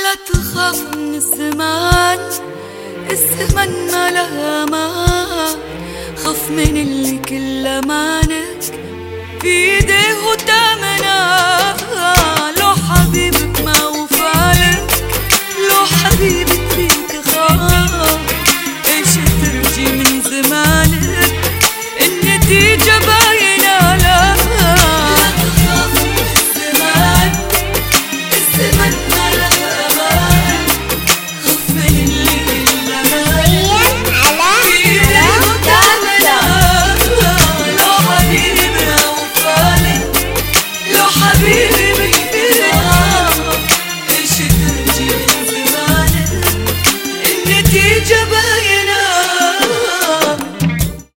لا تخاف من الزمان، الزمن ما لها مان. خاف من اللي كل مانك بيده وتمنى.